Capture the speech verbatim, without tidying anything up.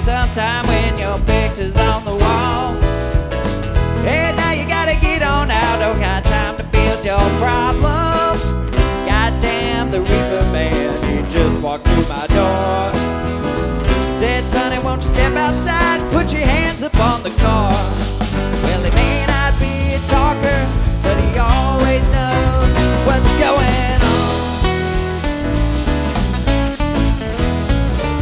sometime when your picture's on the wall. Hey, now you gotta get on out, don't got time to build your problem. Goddamn, the reefer man, he just walked through my door. Said, sonny, won't you step outside, put your hands up on the car.